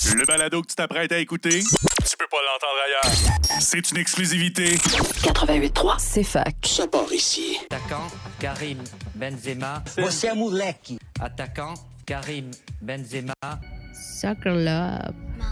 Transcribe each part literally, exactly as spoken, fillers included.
Le balado que tu t'apprêtes à écouter, tu peux pas l'entendre ailleurs. C'est une exclusivité. quatre-vingt-huit trois, c'est fac. Ça part ici. Attaquant, Karim Benzema. Você é moleque. Attaquant, Karim Benzema. Soccer Love.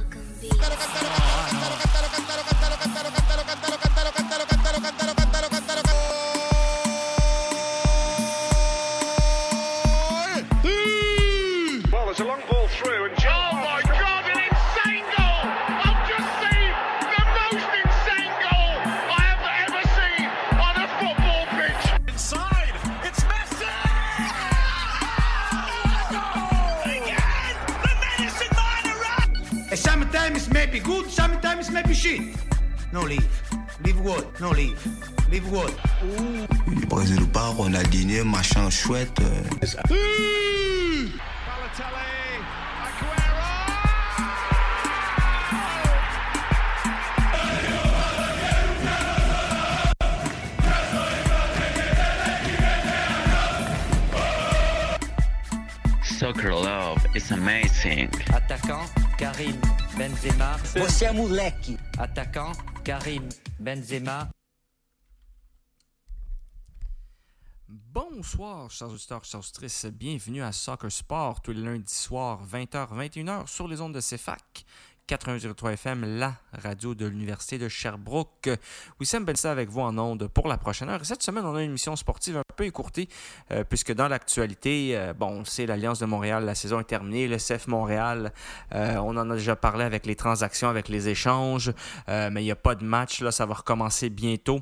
Well, there's a long ball through and John... Oh my God, an insane goal! I've just seen the most insane goal I have ever seen on a football pitch. Inside, it's Messi! Again, the medicine man arrived! Sometimes may be good, sometimes may be shit. No leave. Leave what? No leave. Leave what? Le Brésil pas, Ronaldinho, machin chouette. Balotelli, Aguero! Soccer Love is amazing. Attaquant, Karim Benzema. Você é moleque. Attaquant, Karim Benzema. Bonsoir, chers auditeurs, chers auditrices. Bienvenue à Soccer Sport tous les lundis soirs, vingt heures, vingt et une heures sur les ondes de C F A C. quatre-vingt-un virgule trois F M, la radio de l'Université de Sherbrooke. Wissam Benissa avec vous en ondes pour la prochaine heure. Et cette semaine, on a une émission sportive un peu écourtée, euh, puisque dans l'actualité, euh, bon, c'est l'Alliance de Montréal, la saison est terminée, le C F Montréal, euh, on en a déjà parlé avec les transactions, avec les échanges, euh, mais il n'y a pas de match, là, ça va recommencer bientôt.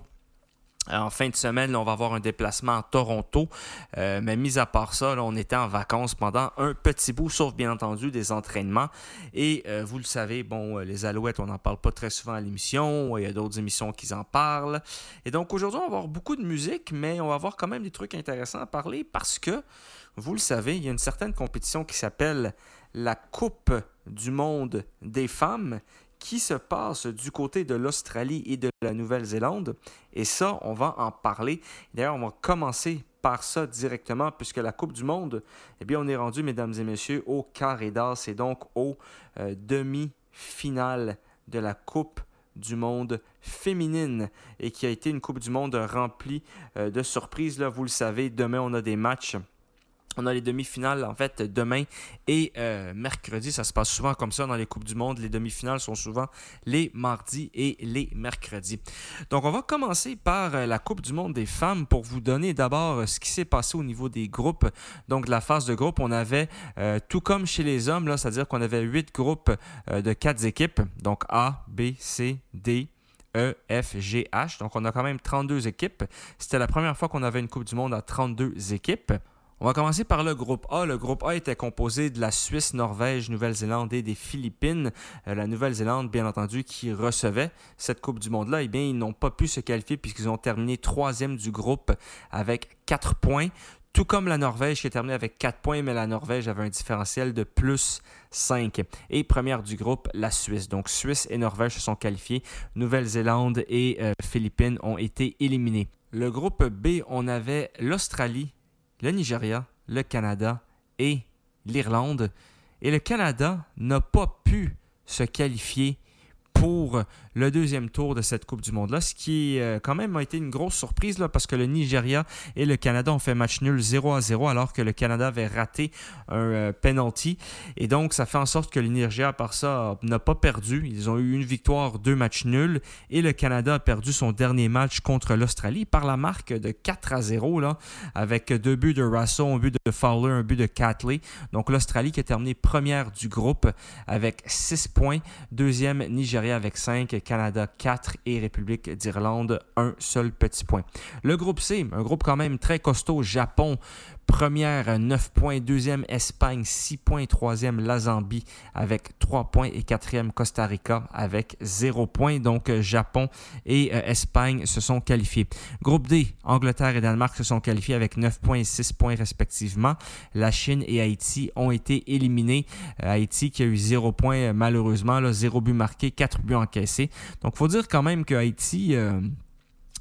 En fin de semaine, là, on va avoir un déplacement à Toronto, euh, mais mis à part ça, là, on était en vacances pendant un petit bout, sauf bien entendu des entraînements. Et euh, vous le savez, bon, les Alouettes, on n'en parle pas très souvent à l'émission, il y a d'autres émissions qui en parlent. Et donc aujourd'hui, on va avoir beaucoup de musique, mais on va avoir quand même des trucs intéressants à parler parce que, vous le savez, il y a une certaine compétition qui s'appelle la Coupe du monde des femmes, qui se passe du côté de l'Australie et de la Nouvelle-Zélande. Et ça, on va en parler. D'ailleurs, on va commencer par ça directement, puisque la Coupe du monde, eh bien, on est rendu, mesdames et messieurs, au carré d'as et donc au euh, demi-finale de la Coupe du monde féminine et qui a été une Coupe du monde remplie euh, de surprises. Là, vous le savez, demain, on a des matchs. On a les demi-finales, en fait, demain et euh, mercredi. Ça se passe souvent comme ça dans les Coupes du monde. Les demi-finales sont souvent les mardis et les mercredis. Donc, on va commencer par euh, la Coupe du monde des femmes pour vous donner d'abord euh, ce qui s'est passé au niveau des groupes. Donc, de la phase de groupe, on avait, euh, tout comme chez les hommes, là, c'est-à-dire qu'on avait huit groupes euh, de quatre équipes. Donc, A, B, C, D, E, F, G, H. Donc, on a quand même trente-deux équipes. C'était la première fois qu'on avait une Coupe du monde à trente-deux équipes. On va commencer par le groupe A. Le groupe A était composé de la Suisse, Norvège, Nouvelle-Zélande et des Philippines. Euh, la Nouvelle-Zélande, bien entendu, qui recevait cette Coupe du monde-là, eh bien, ils n'ont pas pu se qualifier puisqu'ils ont terminé troisième du groupe avec quatre points. Tout comme la Norvège qui a terminé avec quatre points, mais la Norvège avait un différentiel de plus cinq. Et première du groupe, la Suisse. Donc, Suisse et Norvège se sont qualifiés. Nouvelle-Zélande et euh, Philippines ont été éliminés. Le groupe B, on avait l'Australie, le Nigeria, le Canada et l'Irlande. Et le Canada n'a pas pu se qualifier pour le deuxième tour de cette Coupe du monde-là, ce qui euh, quand même a été une grosse surprise là, parce que le Nigeria et le Canada ont fait match nul zéro à zéro alors que le Canada avait raté un euh, penalty. Et donc, ça fait en sorte que le Nigeria, par ça, n'a pas perdu. Ils ont eu une victoire, deux matchs nuls. Et le Canada a perdu son dernier match contre l'Australie par la marque de quatre à zéro, là, avec deux buts de Russell, un but de Fowler, un but de Catley. Donc, l'Australie qui a terminé première du groupe avec six points. Deuxième, Nigeria avec cinq. Canada quatre et République d'Irlande un seul petit point. Le groupe C, un groupe quand même très costaud. Japon, première, neuf points. Deuxième, Espagne, six points. Troisième, la Zambie avec trois points. Et quatrième, Costa Rica avec zéro point. Donc, Japon et euh, Espagne se sont qualifiés. Groupe D, Angleterre et Danemark se sont qualifiés avec neuf points et six points respectivement. La Chine et Haïti ont été éliminés. Euh, Haïti qui a eu zéro point malheureusement, là, zéro but marqué, quatre buts encaissés. Donc, il faut dire quand même que Haïti... Euh,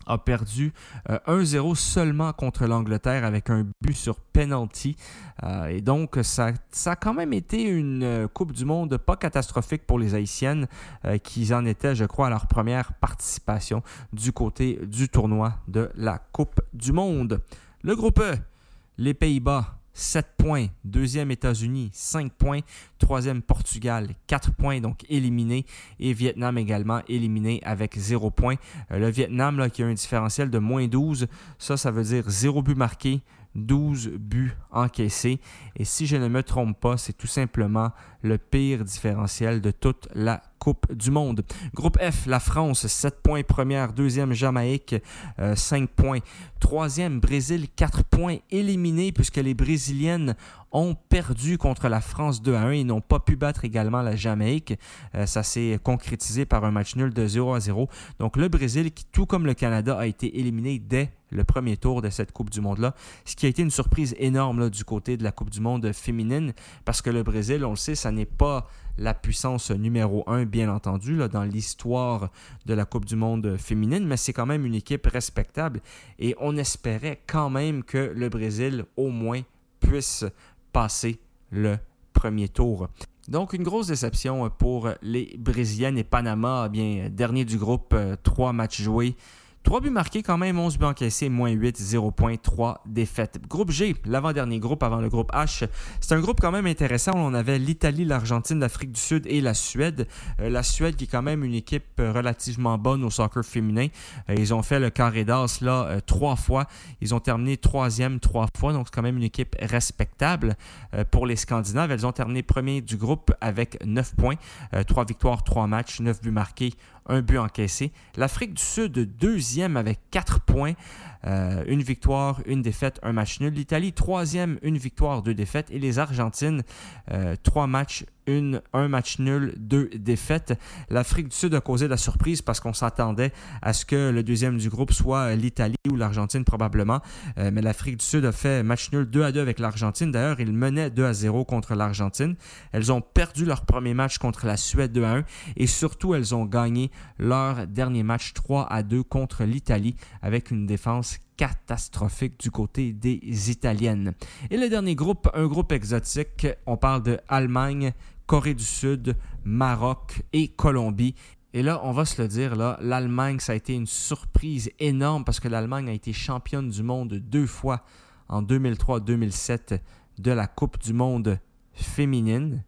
a perdu euh, un zéro seulement contre l'Angleterre avec un but sur penalty. Euh, et donc, ça, ça a quand même été une euh, Coupe du Monde pas catastrophique pour les Haïtiennes euh, qui en étaient, je crois, à leur première participation du côté du tournoi de la Coupe du Monde. Le groupe E, les Pays-Bas, sept points. Deuxième, États-Unis, cinq points. Troisième, Portugal, quatre points, donc éliminé. Et Vietnam également éliminé avec zéro point. Euh, le Vietnam là, qui a un différentiel de moins douze, ça, ça veut dire zéro but marqué, douze buts encaissés. Et si je ne me trompe pas, c'est tout simplement le pire différentiel de toute la Coupe du Monde. Groupe F, la France, sept points première. Deuxième, Jamaïque, euh, cinq points. Troisième, Brésil, quatre points éliminés puisque les Brésiliennes ont perdu contre la France deux à un. Ils n'ont pas pu battre également la Jamaïque. Euh, ça s'est concrétisé par un match nul de zéro à zéro. Donc le Brésil, qui tout comme le Canada, a été éliminé dès le premier tour de cette Coupe du Monde-là, ce qui a été une surprise énorme là, du côté de la Coupe du Monde féminine, parce que le Brésil, on le sait, ça n'est pas la puissance numéro un, bien entendu, là, dans l'histoire de la Coupe du Monde féminine, mais c'est quand même une équipe respectable et on espérait quand même que le Brésil, au moins, puisse passer le premier tour. Donc, une grosse déception pour les Brésiliennes et Panama, bien, dernier du groupe, trois matchs joués. trois buts marqués quand même, onze buts encaissés, moins huit, zéro point, trois défaites. Groupe G, l'avant-dernier groupe avant le groupe H. C'est un groupe quand même intéressant. On avait l'Italie, l'Argentine, l'Afrique du Sud et la Suède. Euh, la Suède qui est quand même une équipe relativement bonne au soccer féminin. Euh, ils ont fait le carré d'as là euh, trois fois. Ils ont terminé troisième trois fois, donc c'est quand même une équipe respectable. Euh, pour les Scandinaves, elles ont terminé premier du groupe avec neuf points. Euh, trois victoires, trois matchs, neuf buts marqués, un but encaissé. L'Afrique du Sud, deuxième avec quatre points. Euh, une victoire, une défaite, un match nul. L'Italie, troisième, une victoire, deux défaites. Et les Argentines, euh, trois matchs, une, un match nul, deux défaites. L'Afrique du Sud a causé de la surprise parce qu'on s'attendait à ce que le deuxième du groupe soit l'Italie ou l'Argentine probablement. Euh, mais l'Afrique du Sud a fait match nul deux à deux avec l'Argentine. D'ailleurs, ils menaient deux à zéro contre l'Argentine. Elles ont perdu leur premier match contre la Suède deux à un. Et surtout, elles ont gagné leur dernier match trois à deux contre l'Italie avec une défense catastrophique du côté des Italiennes. Et le dernier groupe, un groupe exotique, on parle de Allemagne, Corée du Sud, Maroc et Colombie. Et là, on va se le dire, là, l'Allemagne, ça a été une surprise énorme parce que l'Allemagne a été championne du monde deux fois en deux mille trois deux mille sept de la Coupe du Monde féminine.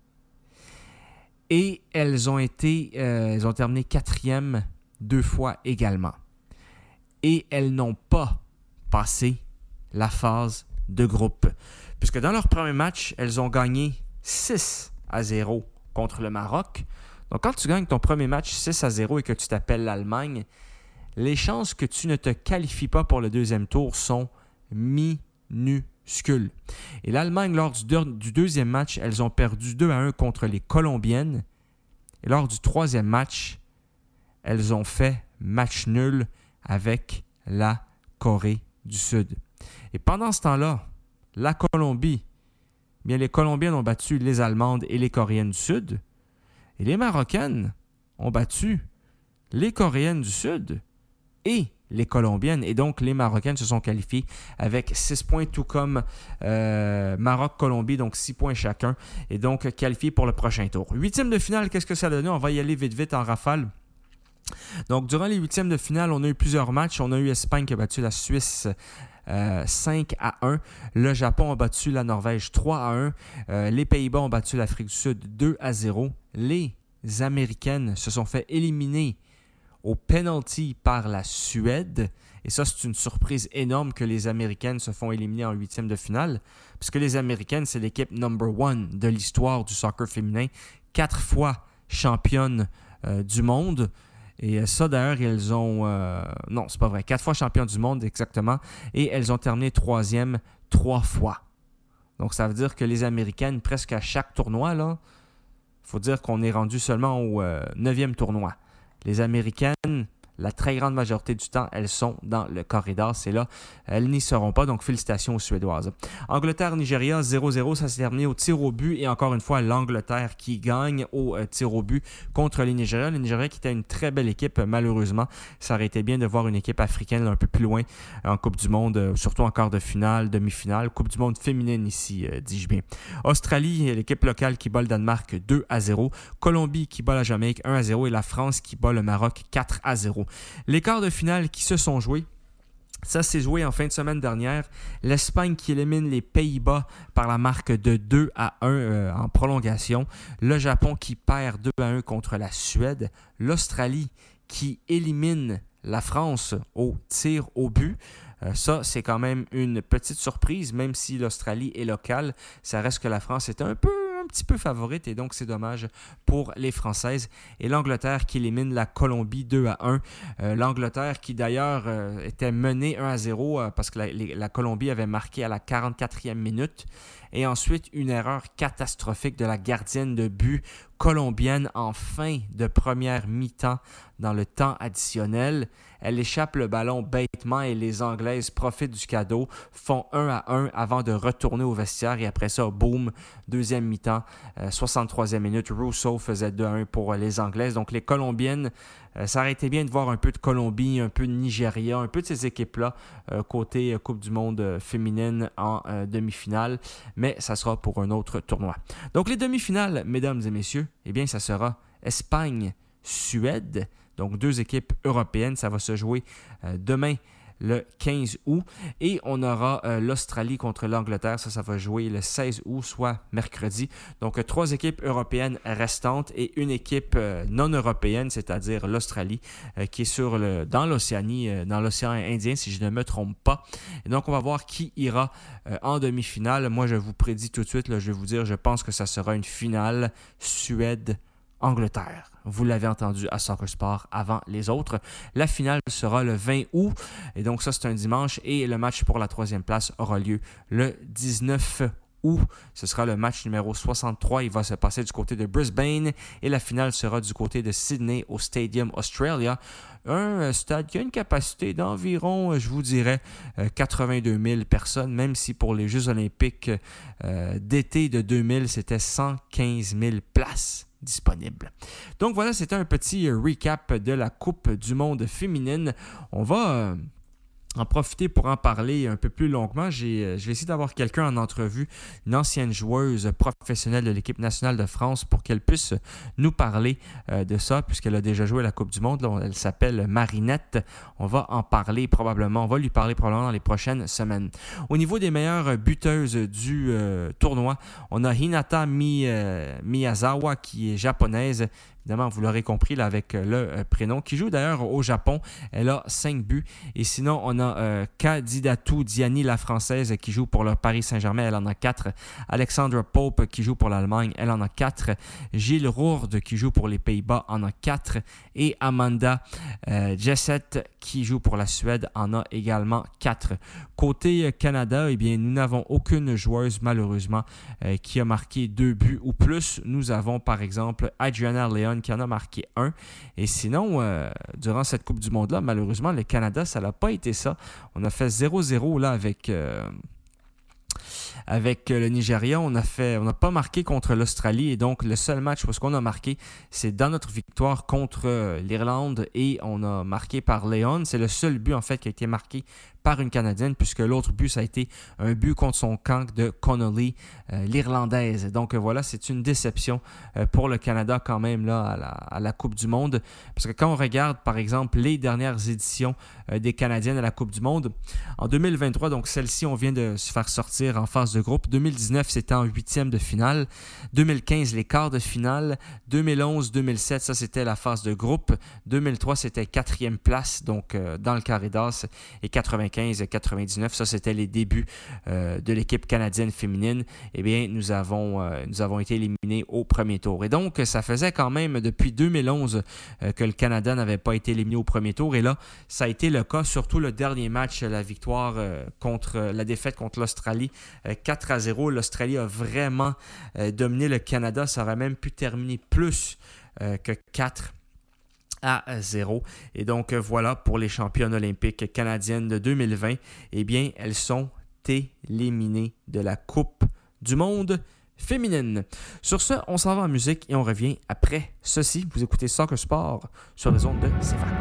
Et elles ont été, euh, elles ont terminé quatrième deux fois également. Et elles n'ont pas passé la phase de groupe. Puisque dans leur premier match, elles ont gagné six à zéro contre le Maroc. Donc quand tu gagnes ton premier match six à zéro et que tu t'appelles l'Allemagne, les chances que tu ne te qualifies pas pour le deuxième tour sont minuscules. Et l'Allemagne, lors du, deux, du deuxième match, elles ont perdu deux à un contre les Colombiennes. Et lors du troisième match, elles ont fait match nul avec la Corée du Sud. Et pendant ce temps-là, la Colombie, bien les Colombiennes ont battu les Allemandes et les Coréennes du Sud. Et les Marocaines ont battu les Coréennes du Sud et les Colombiennes. Et donc, les Marocaines se sont qualifiées avec six points, tout comme euh, Maroc-Colombie, donc six points chacun. Et donc, qualifiées pour le prochain tour. Huitième de finale, qu'est-ce que ça a donné? On va y aller vite, vite en rafale. Donc, durant les huitièmes de finale, on a eu plusieurs matchs. On a eu Espagne qui a battu la Suisse euh, cinq à un. Le Japon a battu la Norvège trois à un. Euh, les Pays-Bas ont battu l'Afrique du Sud deux à zéro. Les Américaines se sont fait éliminer au penalty par la Suède. Et ça, c'est une surprise énorme que les Américaines se font éliminer en huitième de finale. Puisque les Américaines, c'est l'équipe number one de l'histoire du soccer féminin. Quatre fois championne euh, du monde. Et ça, d'ailleurs, elles ont... Euh, non, c'est pas vrai. Quatre fois championnes du monde, exactement. Et elles ont terminé troisième trois fois. Donc, ça veut dire que les Américaines, presque à chaque tournoi, là, il faut dire qu'on est rendu seulement au euh, neuvième tournoi. Les Américaines, la très grande majorité du temps, elles sont dans le corridor. C'est là, elles n'y seront pas. Donc, félicitations aux Suédoises. Angleterre-Nigeria, zéro zéro. Ça s'est terminé au tir au but. Et encore une fois, l'Angleterre qui gagne au euh, tir au but contre les Nigériens. Les Nigériens qui étaient une très belle équipe, malheureusement. Ça aurait été bien de voir une équipe africaine un peu plus loin en Coupe du Monde, euh, surtout en quart de finale, demi-finale. Coupe du Monde féminine ici, euh, dis-je bien. Australie, l'équipe locale qui bat le Danemark deux à zéro. Colombie qui bat la Jamaïque un à zéro. Et la France qui bat le Maroc quatre à zéro. Les quarts de finale qui se sont joués, ça s'est joué en fin de semaine dernière. L'Espagne qui élimine les Pays-Bas par la marque de deux à un euh, en prolongation. Le Japon qui perd deux à un contre la Suède. L'Australie qui élimine la France au tir au but. Euh, ça, c'est quand même une petite surprise, même si l'Australie est locale. Ça reste que la France est un peu un petit peu favorite et donc c'est dommage pour les Françaises. Et l'Angleterre qui élimine la Colombie deux à un. Euh, L'Angleterre qui d'ailleurs euh, était menée un à zéro euh, parce que la, les, la Colombie avait marqué à la quarante-quatrième minute. Et ensuite, une erreur catastrophique de la gardienne de but colombienne en fin de première mi-temps dans le temps additionnel. Elle échappe le ballon bêtement et les Anglaises profitent du cadeau, font un à un avant de retourner au vestiaire et après ça, boum, deuxième mi-temps, euh, soixante-troisième minute, Rousseau faisait deux à un pour les Anglaises. Donc les Colombiennes, euh, ça aurait été bien de voir un peu de Colombie, un peu de Nigeria, un peu de ces équipes-là euh, côté Coupe du Monde euh, féminine en euh, demi-finale, mais ça sera pour un autre tournoi. Donc les demi-finales, mesdames et messieurs, eh bien ça sera Espagne-Suède. Donc, deux équipes européennes. Ça va se jouer euh, demain, le quinze août. Et on aura euh, l'Australie contre l'Angleterre. Ça, ça va jouer le seize août, soit mercredi. Donc, euh, trois équipes européennes restantes et une équipe euh, non européenne, c'est-à-dire l'Australie, euh, qui est sur le, dans l'Océanie, euh, dans l'océan Indien, si je ne me trompe pas. Et donc, on va voir qui ira euh, en demi-finale. Moi, je vous prédis tout de suite, là, je vais vous dire, je pense que ça sera une finale Suède-Angleterre. Vous l'avez entendu à Soccer Sport avant les autres. La finale sera le vingt août. Et donc ça, c'est un dimanche. Et le match pour la troisième place aura lieu le dix-neuf août. Ce sera le match numéro soixante-trois. Il va se passer du côté de Brisbane. Et la finale sera du côté de Sydney au Stadium Australia. Un stade qui a une capacité d'environ, je vous dirais, quatre-vingt-deux mille personnes, même si pour les Jeux olympiques euh, d'été de deux mille, c'était cent quinze mille places disponibles. Donc voilà, c'était un petit recap de la Coupe du Monde féminine. On va euh, en profiter pour en parler un peu plus longuement. J'ai, je vais essayer d'avoir quelqu'un en entrevue, une ancienne joueuse professionnelle de l'équipe nationale de France, pour qu'elle puisse nous parler euh, de ça, puisqu'elle a déjà joué à la Coupe du Monde. Là, elle s'appelle Marinette. On va en parler probablement. On va lui parler probablement dans les prochaines semaines. Au niveau des meilleures buteuses du euh, tournoi, on a Hinata Mi, euh, Miyazawa, qui est japonaise. Évidemment, vous l'aurez compris là, avec le prénom, qui joue d'ailleurs au Japon. Elle a cinq buts. Et sinon, on a euh, Kadidatu Diani, la Française, qui joue pour le Paris Saint-Germain. Elle en a quatre. Alexandra Pope, qui joue pour l'Allemagne. Elle en a quatre. Gilles Rourde, qui joue pour les Pays-Bas, en a quatre. Et Amanda euh, Jessett, qui joue pour la Suède, en a également quatre. Côté Canada, eh bien, nous n'avons aucune joueuse, malheureusement, euh, qui a marqué deux buts ou plus. Nous avons, par exemple, Adriana Leon, qui en a marqué un. Et sinon, euh, durant cette Coupe du Monde-là, malheureusement, le Canada, ça n'a pas été ça. On a fait zéro zéro là avec... Euh Avec le Nigeria, on a fait, on n'a pas marqué contre l'Australie et donc le seul match où ce qu'on a marqué, c'est dans notre victoire contre l'Irlande et on a marqué par Leon. C'est le seul but en fait qui a été marqué par une Canadienne, puisque l'autre but, ça a été un but contre son camp de Connolly, euh, l'Irlandaise. Donc euh, voilà, c'est une déception euh, pour le Canada quand même là à la, à la Coupe du Monde. Parce que quand on regarde, par exemple, les dernières éditions euh, des Canadiennes à la Coupe du Monde, en deux mille vingt-trois, donc celle-ci, on vient de se faire sortir en phase de groupe. deux mille dix-neuf, c'était en huitième de finale. deux mille quinze, les quarts de finale. deux mille onze, deux mille sept, ça c'était la phase de groupe. deux mille trois, c'était quatrième place, donc euh, dans le carré d'as. Et quatre-vingt-quinze quatre-vingt-dix-neuf, ça c'était les débuts euh, de l'équipe canadienne féminine. Eh bien, nous avons, euh, nous avons été éliminés au premier tour. Et donc, ça faisait quand même depuis deux mille onze euh, que le Canada n'avait pas été éliminé au premier tour. Et là, ça a été le cas, surtout le dernier match, la victoire euh, contre euh, la défaite contre l'Australie, euh, quatre à zéro. L'Australie a vraiment euh, dominé le Canada. Ça aurait même pu terminer plus euh, que quatre à zéro. Et donc voilà pour les championnes olympiques canadiennes de deux mille vingt. Eh bien, elles sont éliminées de la Coupe du monde féminine. Sur ce, on s'en va en musique et on revient après ceci. Vous écoutez Soccer Sport sur les ondes de C F A C.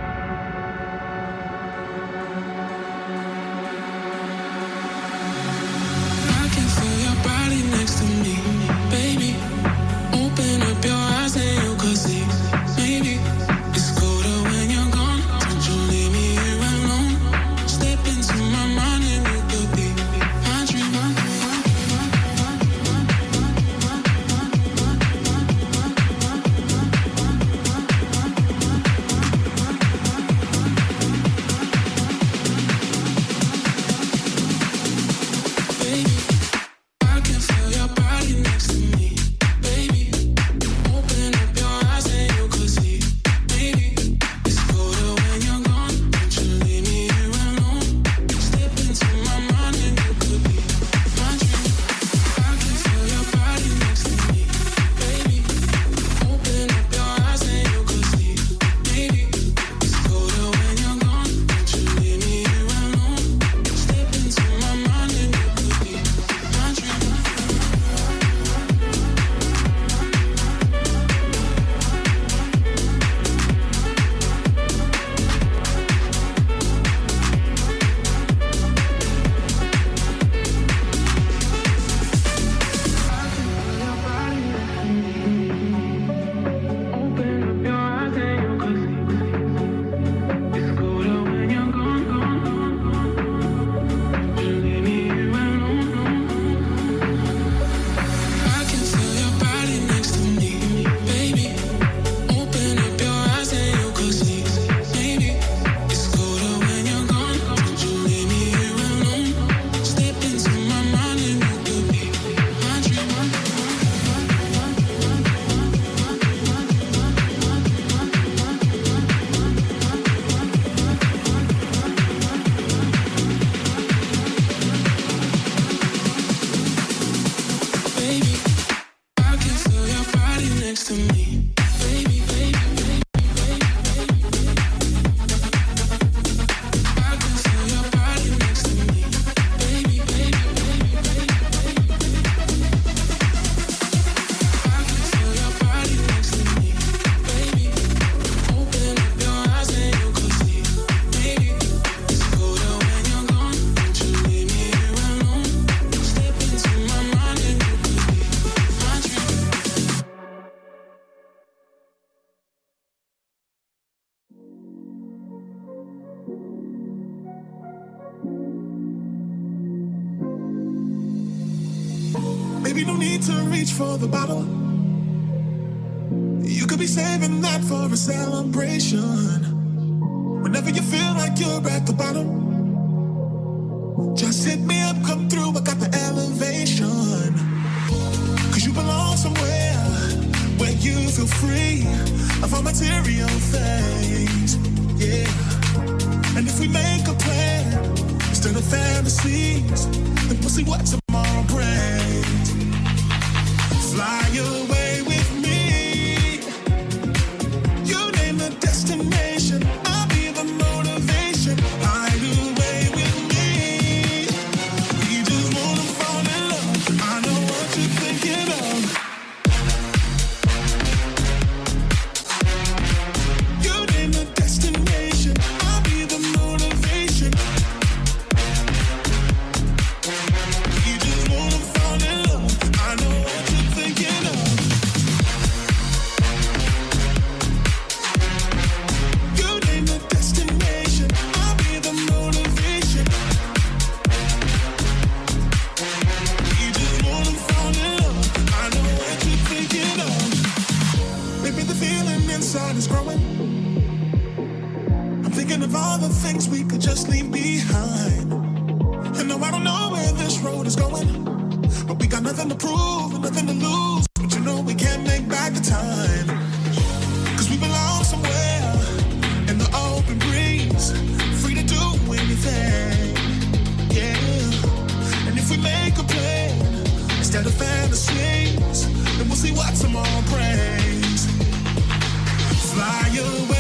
Maybe no need to reach for the bottle. You could be saving that for a celebration. Whenever you feel like you're at the bottom, just hit me up, come through, I got the elevation. Cause you belong somewhere where you feel free of all material things, yeah. And if we make a plan instead of fantasies, then we'll see what tomorrow brings. Fly away with me. You name the destination, I'll be the motivation. Hide away with me. We just wanna fall in love. I know what you're thinking of. You name the destination, I'll be the motivation. We just wanna fall in love. I know what you're thinking of. You name the destination, I'll be the motivation. We just wanna fall in love. I know what you're thinking of. Maybe the feeling inside is growing. I'm thinking of all the things we could just leave behind. And no, I don't know where this road is going, but we got nothing to prove and nothing to lose. But you know we can't make back the time. Cause we belong somewhere in the open breeze, free to do anything, yeah. And if we make a plan instead of fantasies, then we'll see what tomorrow brings. Fly away.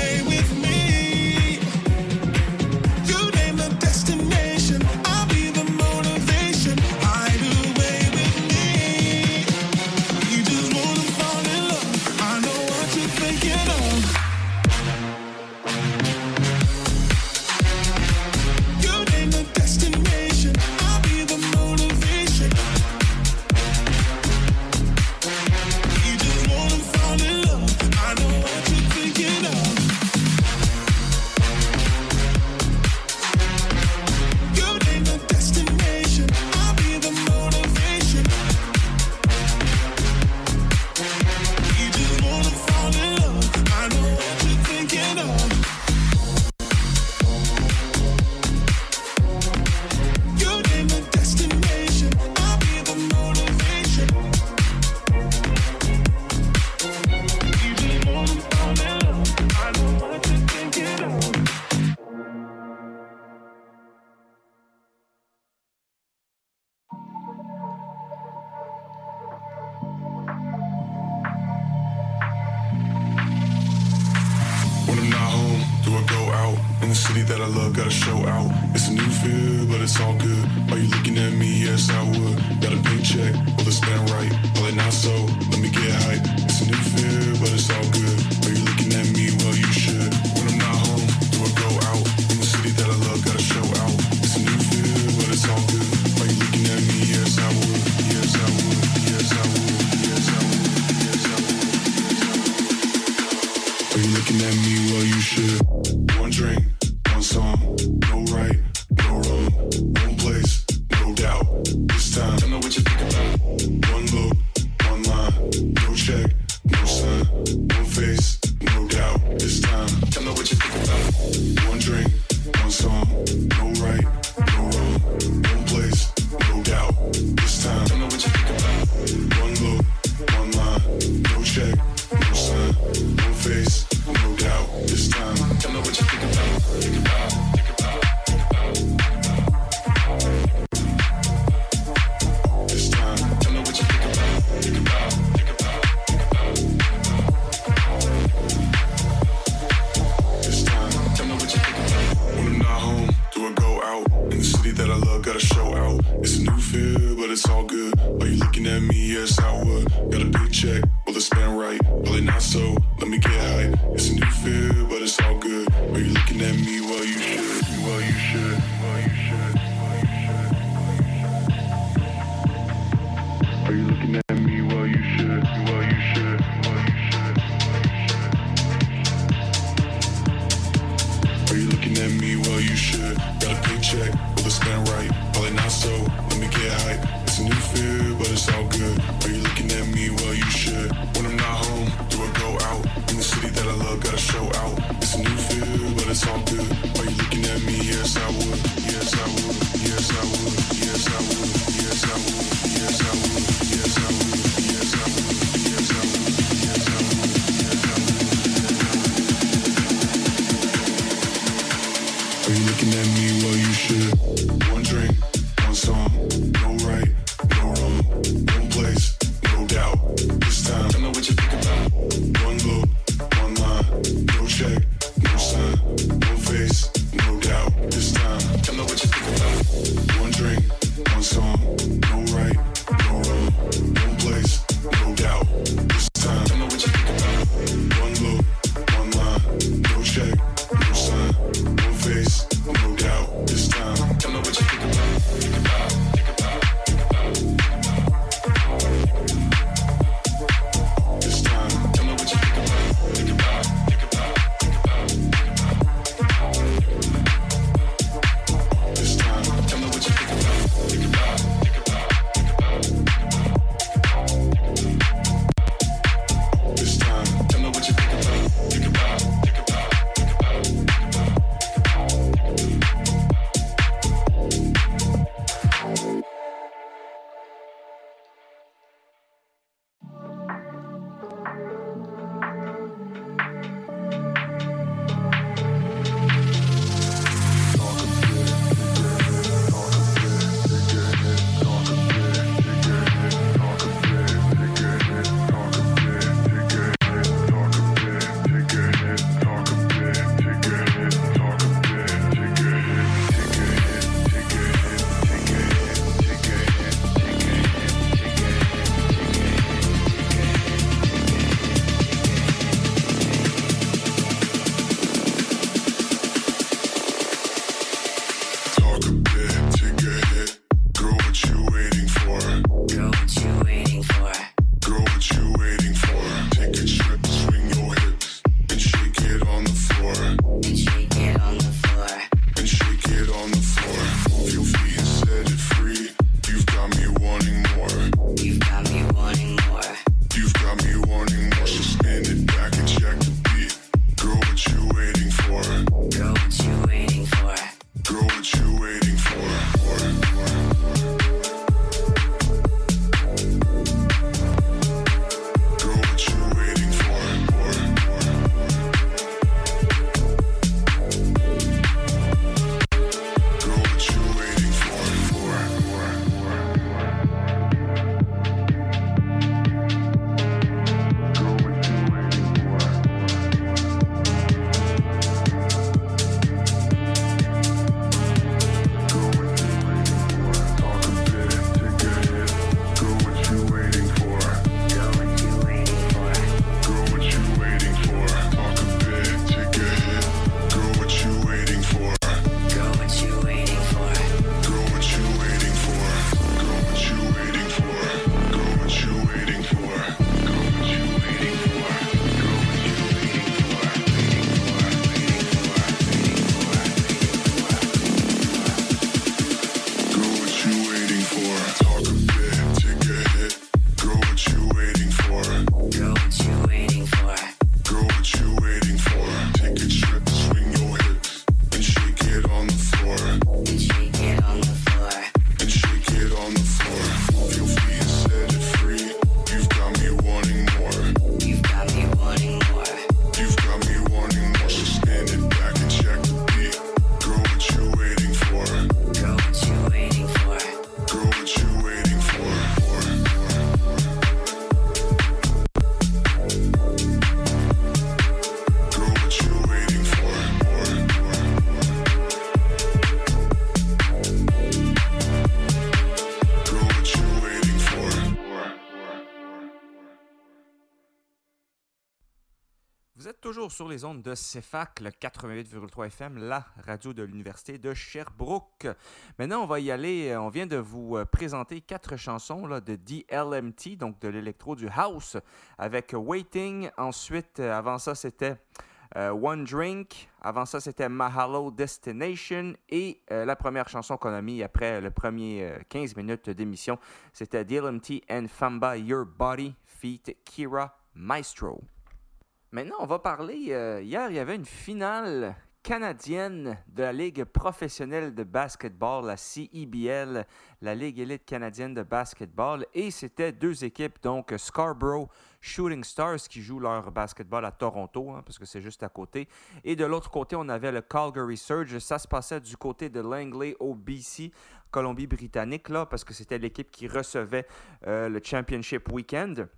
thinking of? You name the destination, I'll be the motivation. You just wanna fall in love, I know what you're thinking of. You name the destination, I'll be the motivation. You just wanna fall in love, I know what you're thinking of. You name the destination, I'll be the motivation. You just wanna fall in love, I know what you're thinking of. When I'm not home, do I go out? In the city that I love, gotta show out. It's a new feel, but it's all good. Are you looking at me? Yes, I would. Got a paycheck, will it spend right? Probably not so, let me get hype. It's a new feel, but it's all good. Are you looking at me? Well, you should. When I'm not home, do I go out? In the city that I love, gotta show out. It's a new feel, but it's all good. Are you looking at me? Yes, I would. Yes, I would. Yes, I would. Yes, I would. Yes, I would. Are you looking at me? Well, you should. One drink, one song, no right, no wrong, one place, no doubt. This time, tell me what you think about. One look, one line, no check, no sign, one face, no doubt. This time, tell me what you think about. One drink, one song, no right, no wrong, one place, no doubt. This time, tell me what you think about. One look, one line, no check, no sign, one face, no doubt. This time, tell me what you think about. Think about, think about, think about, think about. This time, tell me what you think about. Think about, think about, think about, think about. This time, tell me what you think about. When I'm not home, do I go out? In the city that I love, gotta show out. It's a new feel, but it's all good. Are you looking at me? Yes, I would. Got a big check, will it spend right? Probably not so, let me get hype. It's a new feel, but it's all good. Are you looking at me? Well, you should. Well, you should. Well, you should. Are you looking at me? Well, you should. Well, you should. Well, you should. Are you looking at me? Well, you should. Got a paycheck, will it spend right? Probably not so, let me get hype. It's a new feel, but it's all good. Are you looking at me? Well, you should. When I'm not home, do I go out? In the city that I love, gotta show out. Vous êtes toujours sur les ondes de C F A C, le quatre-vingt-huit virgule trois F M, la radio de l'Université de Sherbrooke. Maintenant, on va y aller. On vient de vous présenter quatre chansons là, de D L M T, donc de l'électro du house, avec Waiting. Ensuite, avant ça, c'était euh, One Drink. Avant ça, c'était Mahalo Destination. Et euh, la première chanson qu'on a mis après le premier euh, quinze minutes d'émission, c'était D L M T and Famba Your Body feat. Kira Maestro. Maintenant, on va parler, euh, hier, il y avait une finale canadienne de la Ligue professionnelle de basketball, la C E B L, la Ligue élite canadienne de basketball, et c'était deux équipes, donc Scarborough Shooting Stars qui jouent leur basketball à Toronto, hein, parce que c'est juste à côté, et de l'autre côté, on avait le Calgary Surge. Ça se passait du côté de Langley au B C, Colombie-Britannique, là, parce que c'était l'équipe qui recevait euh, le Championship Weekend.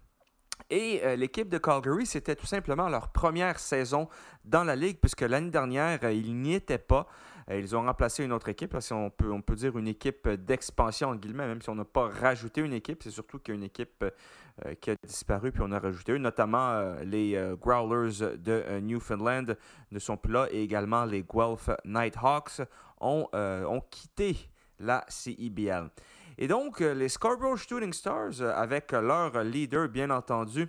Et euh, l'équipe de Calgary, c'était tout simplement leur première saison dans la Ligue, puisque l'année dernière, euh, ils n'y étaient pas. Euh, ils ont remplacé une autre équipe, si on peut, on peut dire une équipe d'expansion, en guillemets, même si on n'a pas rajouté une équipe. C'est surtout qu'il y a une équipe euh, qui a disparu, puis on a rajouté une, notamment euh, les euh, Growlers de euh, Newfoundland ne sont plus là, et également les Guelph Nighthawks ont, euh, ont quitté la C E B L. Et donc, les Scarborough Shooting Stars, avec leur leader, bien entendu,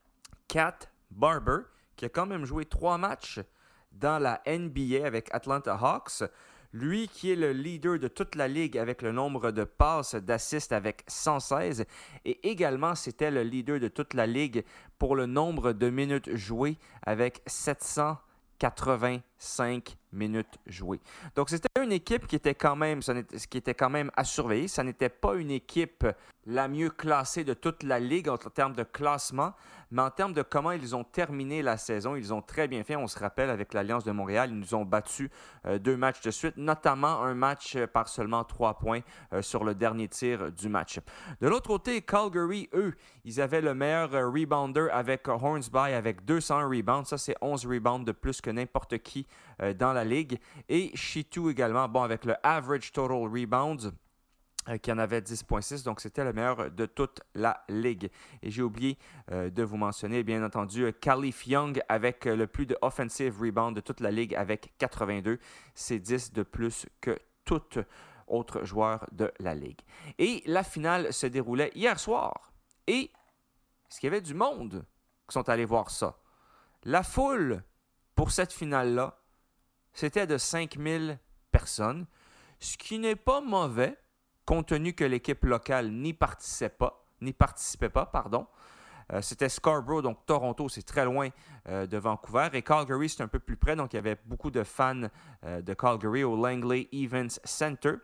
Cat Barber, qui a quand même joué trois matchs dans la N B A avec Atlanta Hawks. Lui qui est le leader de toute la ligue avec le nombre de passes, d'assists avec cent seize. Et également, c'était le leader de toute la ligue pour le nombre de minutes jouées avec sept cent quatre-vingt-cinq minutes jouées. Donc, c'était une équipe qui était quand même, qui était quand même à surveiller. Ça n'était pas une équipe la mieux classée de toute la ligue en termes de classement, mais en termes de comment ils ont terminé la saison, ils ont très bien fait. On se rappelle, avec l'Alliance de Montréal, ils nous ont battus euh, deux matchs de suite, notamment un match par seulement trois points euh, sur le dernier tir du match. De l'autre côté, Calgary, eux, ils avaient le meilleur euh, rebounder avec euh, Hornsby avec deux cent un rebounds. Ça, c'est onze rebounds de plus que n'importe qui euh, dans la ligue. Et Chitou également, bon, avec le average total rebounds, euh, qui en avait dix virgule six, donc c'était le meilleur de toute la ligue. Et j'ai oublié euh, de vous mentionner, bien entendu, Khalif Young avec euh, le plus de offensive rebound de toute la ligue avec quatre-vingt-deux. C'est dix de plus que tout autre joueur de la ligue. Et la finale se déroulait hier soir. Et est-ce qu'il y avait du monde qui sont allés voir ça? La foule pour cette finale-là, c'était de cinq mille personnes, ce qui n'est pas mauvais, compte tenu que l'équipe locale n'y participait pas. N'y participait pas pardon. Euh, c'était Scarborough, donc Toronto, c'est très loin euh, de Vancouver. Et Calgary, c'est un peu plus près, donc il y avait beaucoup de fans euh, de Calgary au Langley Events Center.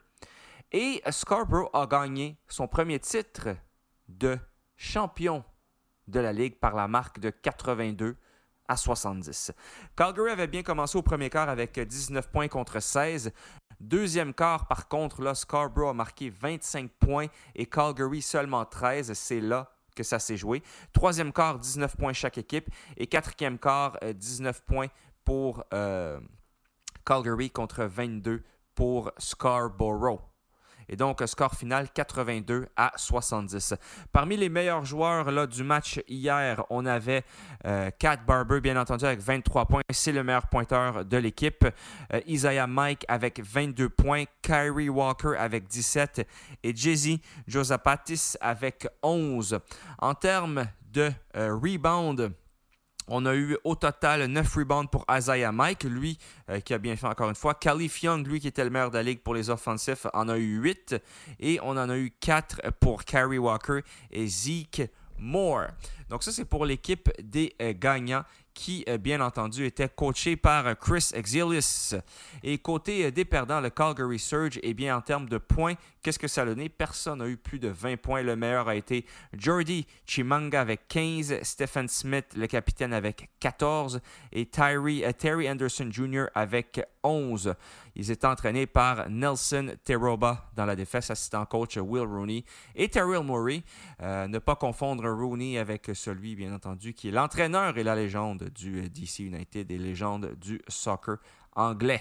Et Scarborough a gagné son premier titre de champion de la Ligue par la marque de quatre-vingt-deux à soixante-dix. Calgary avait bien commencé au premier quart avec dix-neuf points contre seize. Deuxième quart, par contre, là, Scarborough a marqué vingt-cinq points et Calgary seulement treize. C'est là que ça s'est joué. Troisième quart, dix-neuf points chaque équipe. Et quatrième quart, dix-neuf points pour euh, Calgary contre vingt-deux pour Scarborough. Et donc, score final quatre-vingt-deux à soixante-dix. Parmi les meilleurs joueurs là, du match hier, on avait euh, Cat Barber, bien entendu, avec vingt-trois points. C'est le meilleur pointeur de l'équipe. Euh, Isaiah Mike avec vingt-deux points. Kyrie Walker avec dix-sept. Et Jay-Z Josapatis avec onze. En termes de euh, rebound, on a eu au total neuf rebounds pour Isaiah Mike, lui euh, qui a bien fait encore une fois. Khalif Young, lui qui était le meilleur de la ligue pour les offensifs, en a eu huit. Et on en a eu quatre pour Kyrie Walker et Zeke Moore. Donc ça, c'est pour l'équipe des euh, gagnants qui, euh, bien entendu, était coaché par euh, Chris Exilius. Et côté euh, des perdants, le Calgary Surge, eh bien, en termes de points, qu'est-ce que ça a donné? Personne n'a eu plus de vingt points. Le meilleur a été Jordy Chimanga avec quinze, Stephen Smith, le capitaine, avec quatorze et Tyree, euh, Terry Anderson junior avec onze. Ils étaient entraînés par Nelson Teroba dans la défense, assistant coach Will Rooney et Terrell Murray. Euh, ne pas confondre Rooney avec celui, bien entendu, qui est l'entraîneur et la légende du D C United et légende du soccer anglais.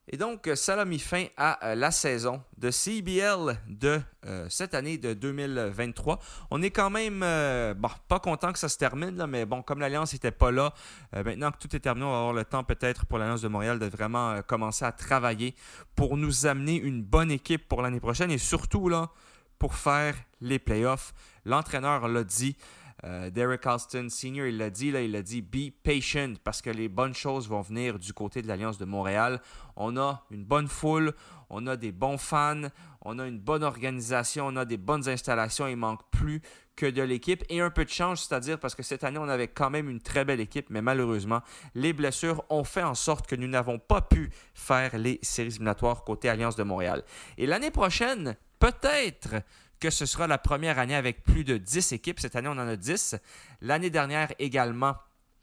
Et donc, ça a mis fin à euh, la saison de C B L de euh, cette année de deux mille vingt-trois. On est quand même euh, bon, pas content que ça se termine, là, mais bon, comme l'Alliance n'était pas là, euh, maintenant que tout est terminé, on va avoir le temps peut-être pour l'Alliance de Montréal de vraiment euh, commencer à travailler pour nous amener une bonne équipe pour l'année prochaine et surtout là, pour faire les playoffs. L'entraîneur l'a dit. Euh, Derek Alston Senior, il l'a dit, là, il a dit « Be patient » parce que les bonnes choses vont venir du côté de l'Alliance de Montréal. On a une bonne foule, on a des bons fans, on a une bonne organisation, on a des bonnes installations. Il manque plus que de l'équipe et un peu de chance, c'est-à-dire parce que cette année, on avait quand même une très belle équipe, mais malheureusement, les blessures ont fait en sorte que nous n'avons pas pu faire les séries éliminatoires côté Alliance de Montréal. Et l'année prochaine, peut-être que ce sera la première année avec plus de dix équipes. Cette année, on en a dix. L'année dernière également,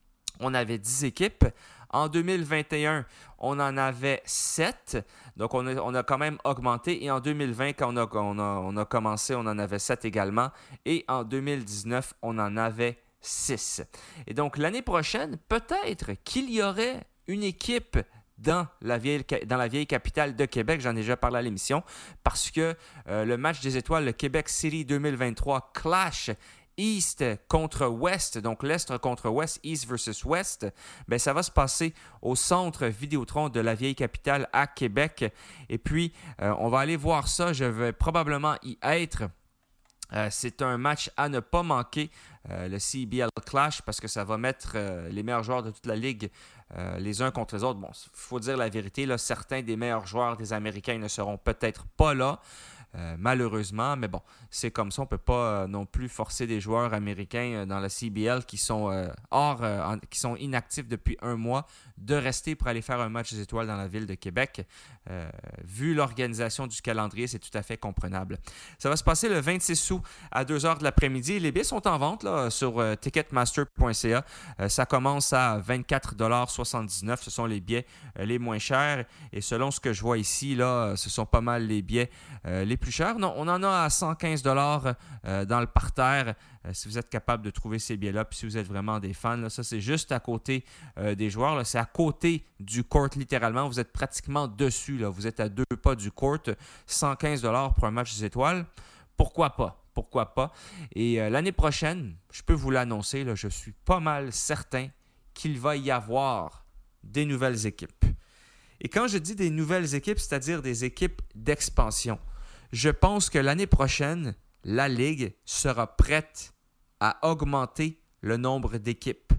on avait dix équipes. En deux mille vingt et un, on en avait sept. Donc, on a, on a quand même augmenté. Et en deux mille vingt, quand on a, on a, on a commencé, on en avait sept également. Et en deux mille dix-neuf, on en avait six. Et donc, l'année prochaine, peut-être qu'il y aurait une équipe dans la vieille, dans la vieille capitale de Québec. J'en ai déjà parlé à l'émission parce que euh, le match des étoiles, le Québec City deux mille vingt-trois clash East contre West, donc l'Est contre West, East versus West, bien, ça va se passer au centre Vidéotron de la vieille capitale à Québec. Et puis, euh, on va aller voir ça. Je vais probablement y être. Euh, c'est un match à ne pas manquer, euh, le C B L Clash, parce que ça va mettre euh, les meilleurs joueurs de toute la ligue euh, les uns contre les autres. Bon, il faut dire la vérité, là, certains des meilleurs joueurs des Américains ne seront peut-être pas là, euh, malheureusement, mais bon, c'est comme ça. On ne peut pas euh, non plus forcer des joueurs américains euh, dans la C B L qui sont euh, hors, euh, en, qui sont inactifs depuis un mois, de rester pour aller faire un match des étoiles dans la ville de Québec. Euh, vu l'organisation du calendrier, c'est tout à fait comprenable. Ça va se passer le vingt-six août à deux heures de l'après-midi. Les billets sont en vente là, sur euh, ticketmaster point c a. Euh, ça commence à vingt-quatre dollars soixante-dix-neuf. Ce sont les billets euh, les moins chers. Et selon ce que je vois ici, là, ce sont pas mal les billets euh, les plus chers. Non, on en a à cent quinze dollars euh, dans le parterre. Euh, si vous êtes capable de trouver ces billets-là, puis si vous êtes vraiment des fans, là, ça c'est juste à côté euh, des joueurs. Là, c'est à côté du court, littéralement. Vous êtes pratiquement dessus. Là. Vous êtes à deux pas du court. cent quinze dollars pour un match des étoiles. Pourquoi pas? Pourquoi pas? Et euh, l'année prochaine, je peux vous l'annoncer, là, je suis pas mal certain qu'il va y avoir des nouvelles équipes. Et quand je dis des nouvelles équipes, c'est-à-dire des équipes d'expansion, je pense que l'année prochaine, la Ligue sera prête à augmenter le nombre d'équipes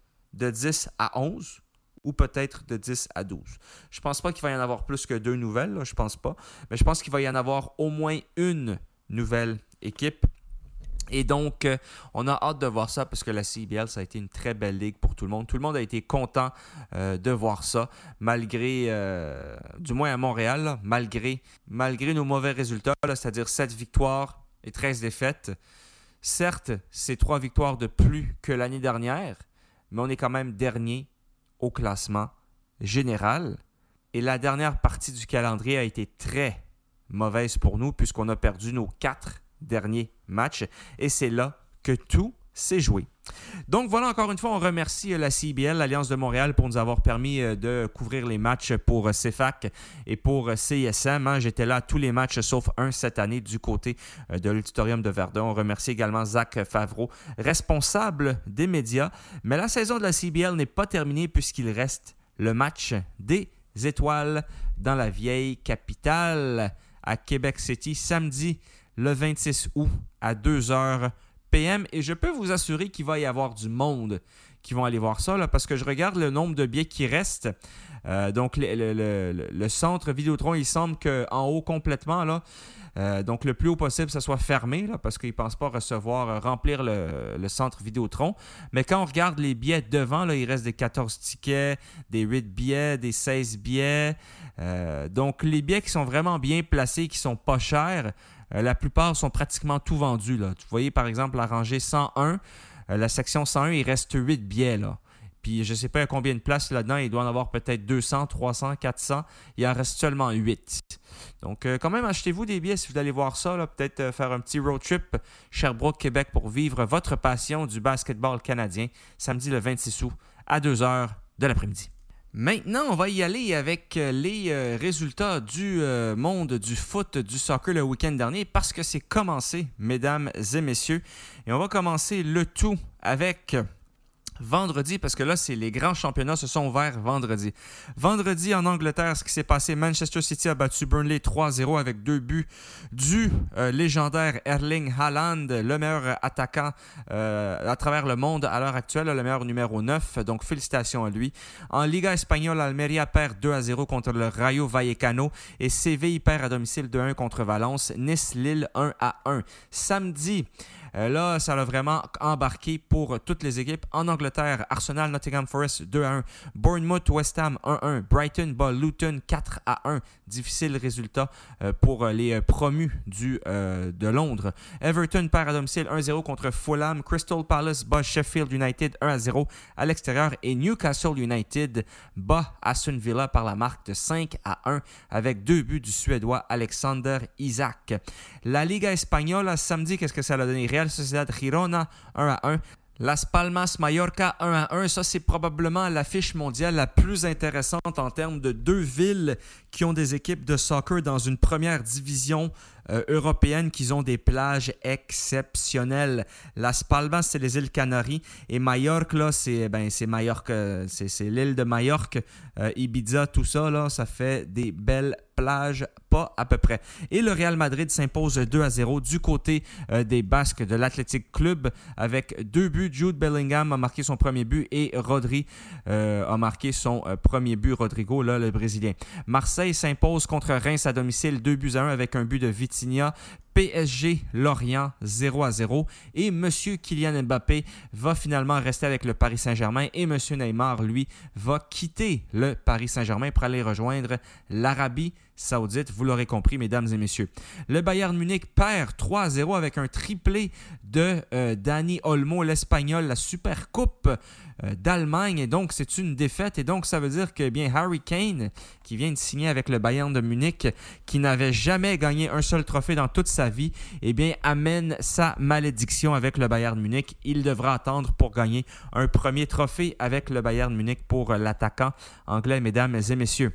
de dix à onze ou peut-être de dix à douze. Je ne pense pas qu'il va y en avoir plus que deux nouvelles, là, je ne pense pas, mais je pense qu'il va y en avoir au moins une nouvelle équipe. Et donc, euh, on a hâte de voir ça parce que la C B L, ça a été une très belle ligue pour tout le monde. Tout le monde a été content euh, de voir ça, malgré, euh, du moins à Montréal, là, malgré, malgré nos mauvais résultats, là, c'est-à-dire sept victoires et treize défaites. Certes, c'est trois victoires de plus que l'année dernière, mais on est quand même dernier au classement général. Et la dernière partie du calendrier a été très mauvaise pour nous puisqu'on a perdu nos quatre derniers matchs. Et c'est là que tout s'est joué. Donc voilà, encore une fois, on remercie la C B L, l'Alliance de Montréal, pour nous avoir permis de couvrir les matchs pour C F A C et pour C I S M. Hein. J'étais là à tous les matchs, sauf un cette année du côté de l'Auditorium de Verdun. On remercie également Zach Favreau, responsable des médias. Mais la saison de la C B L n'est pas terminée puisqu'il reste le match des étoiles dans la vieille capitale à Québec City, samedi le vingt-six août à deux heures p m. Et je peux vous assurer qu'il va y avoir du monde qui vont aller voir ça, là, parce que je regarde le nombre de billets qui restent. Euh, donc, le, le, le, le centre Vidéotron, il semble qu'en haut complètement, là, euh, donc le plus haut possible, ça soit fermé, là, parce qu'ils ne pensent pas recevoir, euh, remplir le, le centre Vidéotron. Mais quand on regarde les billets devant, là, il reste des quatorze tickets, des huit billets, des seize billets. Euh, donc, les billets qui sont vraiment bien placés, qui ne sont pas chers, euh, la plupart sont pratiquement tout vendus. Là. Vous voyez, par exemple, la rangée cent un, euh, la section cent un, il reste huit billets, là. Puis je ne sais pas à combien de places là-dedans. Il doit en avoir peut-être deux cents, trois cents, quatre cents. Il en reste seulement huit. Donc, euh, quand même, achetez-vous des billets si vous allez voir ça. Là, peut-être euh, faire un petit road trip Sherbrooke, Québec pour vivre votre passion du basketball canadien samedi le vingt-six août à deux heures de l'après-midi. Maintenant, on va y aller avec les euh, résultats du euh, monde du foot, du soccer le week-end dernier, parce que c'est commencé, mesdames et messieurs. Et on va commencer le tout avec vendredi, parce que là, c'est les grands championnats se sont ouverts vendredi. Vendredi, en Angleterre, ce qui s'est passé, Manchester City a battu Burnley trois zéro avec deux buts du euh, légendaire Erling Haaland, le meilleur attaquant euh, à travers le monde à l'heure actuelle, le meilleur numéro neuf, donc félicitations à lui. En Liga espagnole, Almeria perd deux à zéro contre le Rayo Vallecano et Séville perd à domicile deux à un contre Valence. Nice-Lille un à un. Samedi, Euh, là, ça a vraiment embarqué pour toutes les équipes. En Angleterre, Arsenal, Nottingham Forest deux à un. Bournemouth, West Ham un à un. Brighton bat Luton quatre à un. Difficile résultat euh, pour les euh, promus du, euh, de Londres. Everton perd à domicile un zéro contre Fulham. Crystal Palace bat Sheffield United un à zéro à l'extérieur. Et Newcastle United bat Aston Villa par la marque de cinq à un avec deux buts du Suédois Alexander Isak. La Liga espagnole, samedi, qu'est-ce que ça a donné? Real Sociedad Girona un à un. Las Palmas Mallorca un à un. Ça, c'est probablement l'affiche mondiale la plus intéressante en termes de deux villes qui ont des équipes de soccer dans une première division euh, européenne, qui ont des plages exceptionnelles. Las Palmas, c'est les îles Canaries, et Majorque, là, c'est, ben, c'est Majorque, c'est, c'est l'île de Majorque, euh, Ibiza, tout ça, là, ça fait des belles plages, pas à peu près. Et le Real Madrid s'impose deux à zéro du côté euh, des Basques de l'Athletic Club avec deux buts. Jude Bellingham a marqué son premier but et Rodri euh, a marqué son euh, premier but. Rodrigo, là, le Brésilien. Marseille s'impose contre Reims à domicile deux buts à un avec un but de Vitinha. P S G Lorient zéro à zéro. Et M. Kylian Mbappé va finalement rester avec le Paris Saint-Germain et M. Neymar, lui, va quitter le Paris Saint-Germain pour aller rejoindre l'Arabie Saoudite. Vous l'aurez compris, mesdames et messieurs. Le Bayern Munich perd trois à zéro avec un triplé de euh, Dani Olmo, l'Espagnol, la Super Coupe euh, d'Allemagne. Et donc, c'est une défaite. Et donc, ça veut dire que eh bien Harry Kane, qui vient de signer avec le Bayern de Munich, qui n'avait jamais gagné un seul trophée dans toute sa vie, eh bien, amène sa malédiction avec le Bayern Munich. Il devra attendre pour gagner un premier trophée avec le Bayern Munich pour l'attaquant anglais, mesdames et messieurs.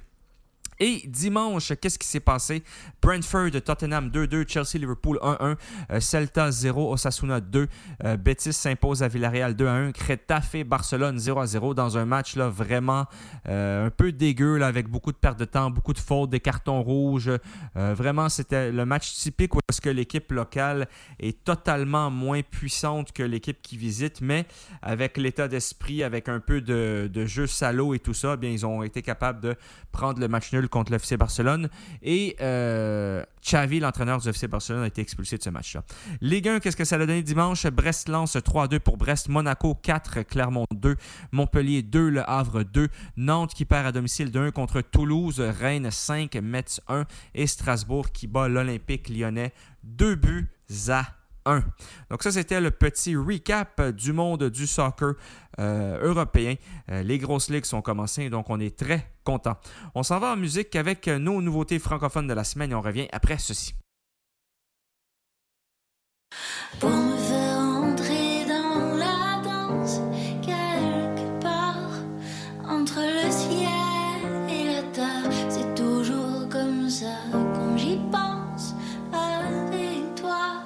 Et dimanche, qu'est-ce qui s'est passé? Brentford, Tottenham deux à deux, Chelsea, Liverpool un à un, euh, Celta zéro, Osasuna deux, euh, Betis s'impose à Villarreal deux à un, Getafe, Barcelone zéro à zéro dans un match là, vraiment euh, un peu dégueu là, avec beaucoup de pertes de temps, beaucoup de fautes, des cartons rouges. Euh, vraiment, c'était le match typique où est-ce que l'équipe locale est totalement moins puissante que l'équipe qui visite, mais avec l'état d'esprit, avec un peu de, de jeu salaud et tout ça, bien, ils ont été capables de prendre le match nul contre l'F C Barcelone. Et euh, Xavi, l'entraîneur du F C Barcelone, a été expulsé de ce match-là. Ligue un, qu'est-ce que ça a donné dimanche? Brest lance trois à deux pour Brest. Monaco quatre, Clermont deux, Montpellier deux, Le Havre deux, Nantes qui perd à domicile deux à un contre Toulouse, Rennes cinq, Metz un et Strasbourg qui bat l'Olympique lyonnais deux buts à un. Donc ça, c'était le petit recap du monde du soccer euh, européen. Euh, les grosses ligues sont commencées, donc on est très contents. On s'en va en musique avec nos nouveautés francophones de la semaine et on revient après ceci. Pour me faire entrer dans la danse, quelque part entre le ciel et la terre, c'est toujours comme ça quand j'y pense avec toi.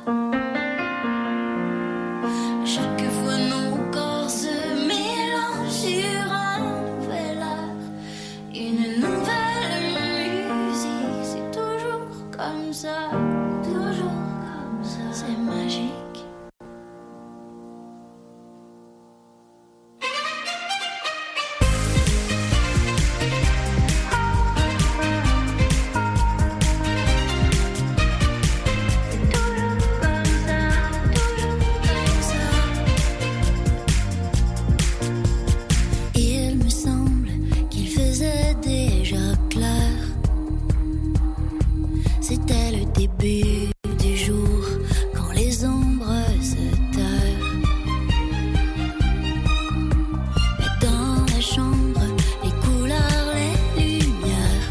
Chaque fois nos corps se mélangent sur un nouvel air, une nouvelle musique, c'est toujours comme ça, toujours comme ça, c'est magique. C'était le début du jour, quand les ombres se teurent. Mais dans la chambre, les couleurs, les lumières,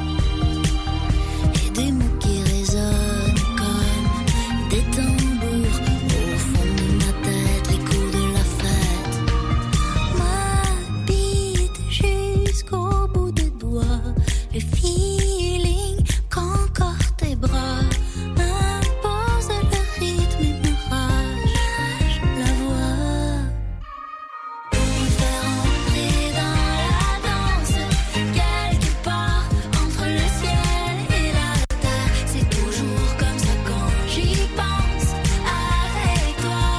et des mots qui résonnent comme des tambours au fond de ma tête, l'écho de la fête m'habite jusqu'au jusqu'au bout des doigts. Le feeling qu'encore tes bras imposent le rythme et me rage la voix. Me faire entrer dans la danse, quelque part entre le ciel et la terre. C'est toujours comme ça quand j'y pense avec toi.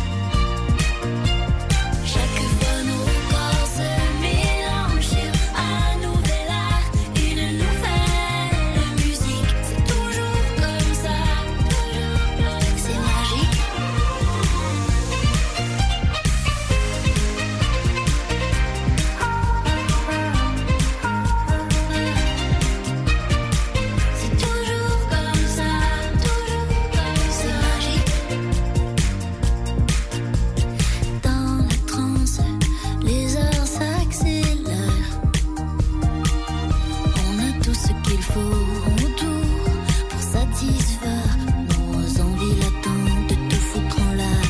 Chaque fois nos corps se mélangent sur un nouvel art, une nouvelle musique. C'est toujours comme ça, c'est magique. C'est toujours comme ça, toujours comme ça, magique. Dans la transe, les heures s'accélèrent. On a tout ce qu'il faut autour pour satisfaire nos envies latentes de tout foutre en l'air.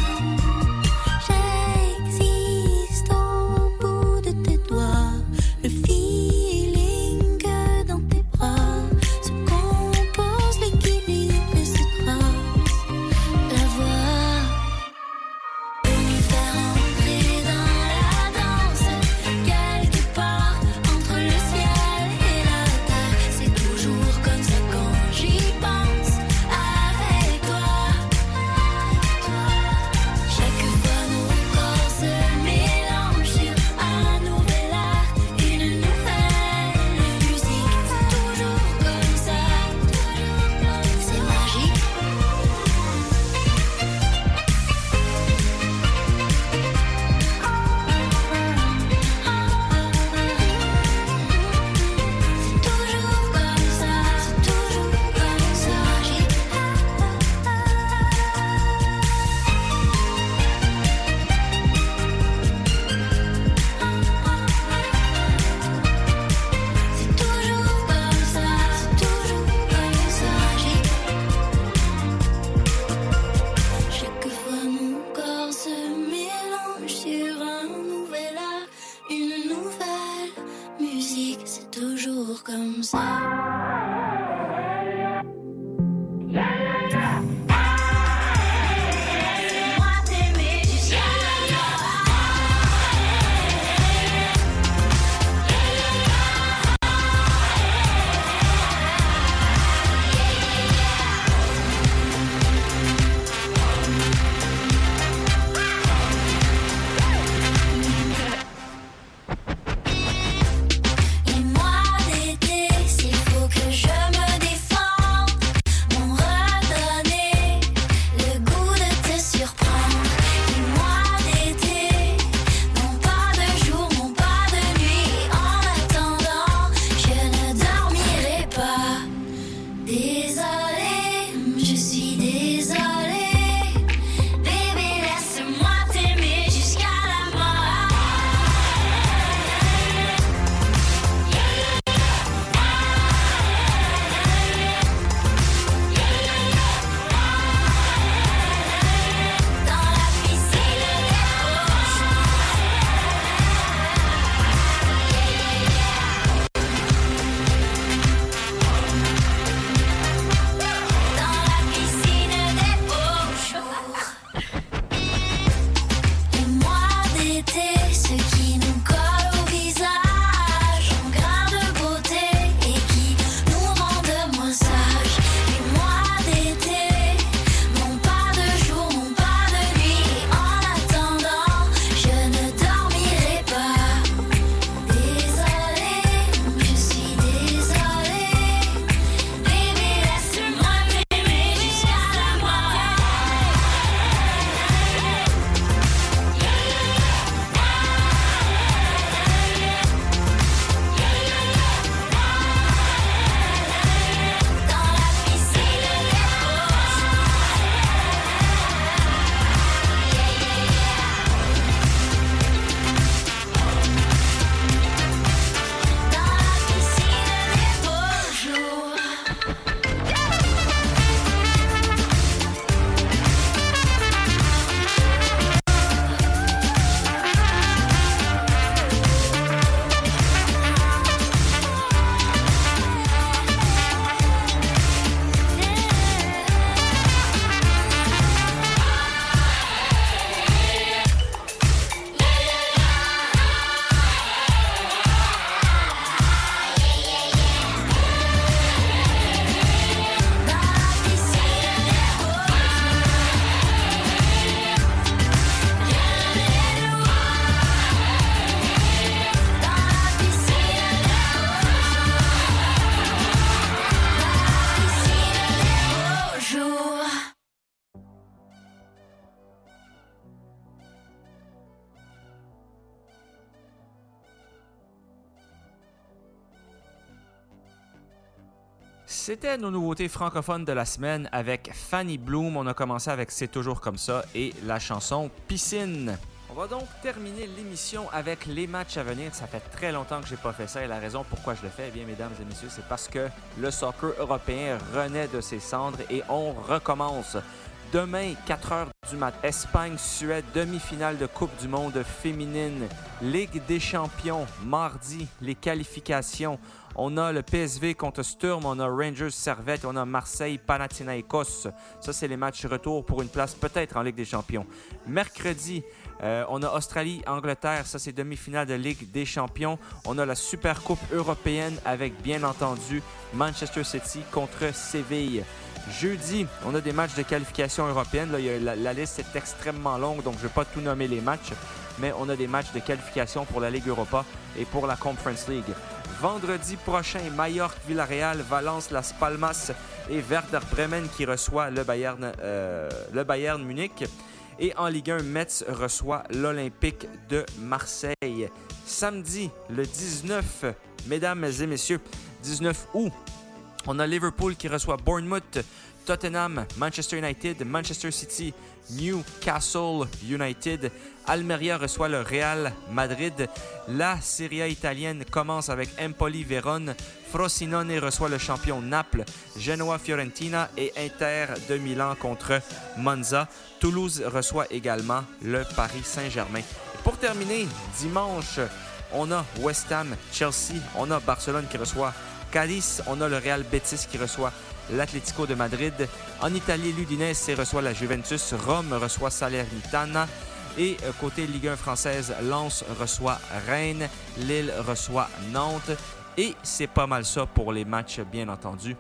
J'existe au bout de tes doigts, le feeling que dans tes bras se compose l'équilibre et se trace la voix. Me faire entrer dans la danse, quelque part entre le ciel et la terre. C'est toujours comme ça quand j'y pense avec toi. Chaque fois nos corps se mélangent sur un nouvel art, une nouvelle musique. C'est toujours comme ça, c'est magique. C'est toujours comme ça, c'est toujours comme ça, magique. C'est toujours comme ça, c'est toujours comme ça, magique. Chaque fois mon corps se mélange sur un nouvel art, une nouvelle musique. C'est toujours comme ça. Moi t'aimer jusqu'à la Les mois d'été, c'est faux C'était nos nouveautés francophones de la semaine avec Fanny Bloom. On a commencé avec C'est toujours comme ça et la chanson Piscine. On va donc terminer l'émission avec les matchs à venir. Ça fait très longtemps que j'ai pas fait ça et la raison pourquoi je le fais, eh bien, mesdames et messieurs, c'est parce que le soccer européen renaît de ses cendres et on recommence. Demain, quatre heures du mat', Espagne-Suède, demi-finale de Coupe du monde féminine, Ligue des champions, mardi, les qualifications. On a le P S V contre Sturm, on a Rangers Servette, on a Marseille Panathinaikos. Ça, c'est les matchs retour pour une place peut-être en Ligue des champions. Mercredi, euh, on a Australie-Angleterre, ça c'est demi-finale de Ligue des champions. On a la Super Coupe européenne avec bien entendu Manchester City contre Séville. Jeudi, on a des matchs de qualification européenne. Là, il y a, la, la liste est extrêmement longue, donc je ne vais pas tout nommer les matchs, mais on a des matchs de qualification pour la Ligue Europa et pour la Conference League. Vendredi prochain, Mallorca, Villarreal, Valence, Las Palmas et Werder Bremen qui reçoit le Bayern, euh, le Bayern Munich. Et en Ligue un, Metz reçoit l'Olympique de Marseille. Samedi, le dix-neuf, mesdames et messieurs, dix-neuf août, on a Liverpool qui reçoit Bournemouth, Tottenham, Manchester United, Manchester City, Newcastle United. Almeria reçoit le Real Madrid. La Serie A italienne commence avec Empoli Vérone. Frosinone reçoit le champion Naples. Genoa Fiorentina et Inter de Milan contre Monza. Toulouse reçoit également le Paris Saint-Germain. Et pour terminer, dimanche, on a West Ham, Chelsea. On a Barcelone qui reçoit Cadiz, on a le Real Betis qui reçoit l'Atlético de Madrid. En Italie, l'Udinese reçoit la Juventus. Rome reçoit Salernitana. Et côté Ligue un française, Lens reçoit Rennes. Lille reçoit Nantes. Et c'est pas mal ça pour les matchs, bien entendu,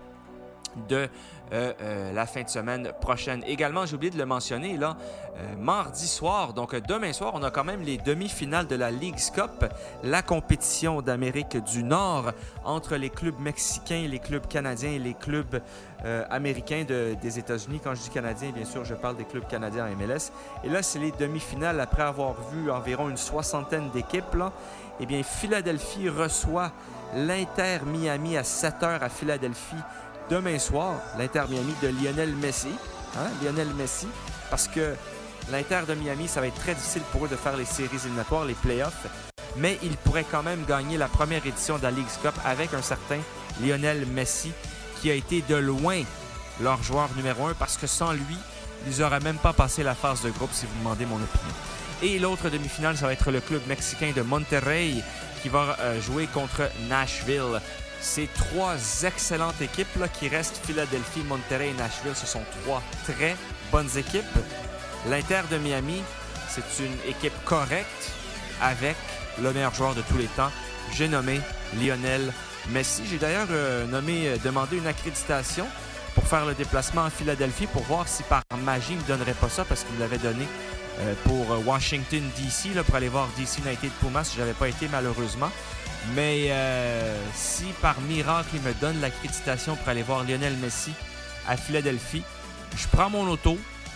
de euh, euh, la fin de semaine prochaine. Également, j'ai oublié de le mentionner, là, euh, mardi soir, donc demain soir, on a quand même les demi-finales de la Leagues Cup, la compétition d'Amérique du Nord entre les clubs mexicains, les clubs canadiens et les clubs euh, américains de, des États-Unis. Quand je dis canadiens, bien sûr, je parle des clubs canadiens en M L S. Et là, c'est les demi-finales après avoir vu environ une soixantaine d'équipes, là. Eh bien, Philadelphie reçoit l'Inter Miami à sept heures à Philadelphie. Demain soir, l'Inter Miami de Lionel Messi. Hein, Lionel Messi. Parce que l'Inter de Miami, ça va être très difficile pour eux de faire les séries éliminatoires, les playoffs. Mais ils pourraient quand même gagner la première édition de la Leagues Cup avec un certain Lionel Messi, qui a été de loin leur joueur numéro un. Parce que sans lui, ils n'auraient même pas passé la phase de groupe, si vous demandez mon opinion. Et l'autre demi-finale, ça va être le club mexicain de Monterrey qui va euh, jouer contre Nashville. Ces trois excellentes équipes là, qui restent, Philadelphie, Monterrey et Nashville, ce sont trois très bonnes équipes. L'Inter de Miami, c'est une équipe correcte avec le meilleur joueur de tous les temps, j'ai nommé Lionel Messi. J'ai d'ailleurs euh, nommé, euh, demandé une accréditation pour faire le déplacement en Philadelphie pour voir si par magie il ne me donnerait pas ça parce qu'il me l'avait donné euh, pour Washington D C là, pour aller voir D C United Pumas si je n'avais pas été malheureusement. Mais euh, si par miracle, il me donne l'accréditation pour aller voir Lionel Messi à Philadelphie, je prends mon auto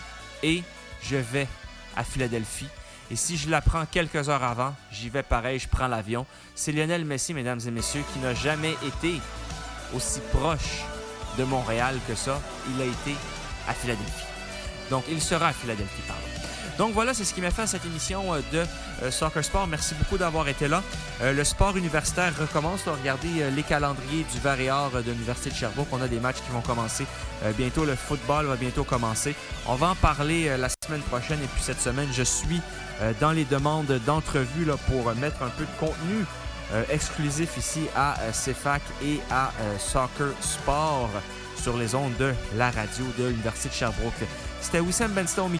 et je vais à Philadelphie. Et si je la prends quelques heures avant, j'y vais pareil, je prends l'avion. C'est Lionel Messi, mesdames et messieurs, qui n'a jamais été aussi proche de Montréal que ça. Il a été à Philadelphie. Donc, il sera à Philadelphie, pardon. Donc voilà, c'est ce qui m'a fait à cette émission de euh, Soccer Sport. Merci beaucoup d'avoir été là. Euh, le sport universitaire recommence. Là, regardez euh, les calendriers du Var-et-Art euh, de l'Université de Sherbrooke. On a des matchs qui vont commencer euh, bientôt. Le football va bientôt commencer. On va en parler euh, la semaine prochaine. Et puis cette semaine, je suis euh, dans les demandes d'entrevues là, pour euh, mettre un peu de contenu euh, exclusif ici à euh, C F A C et à euh, Soccer Sport sur les ondes de la radio de l'Université de Sherbrooke. C'était Wissam Bensta au micro.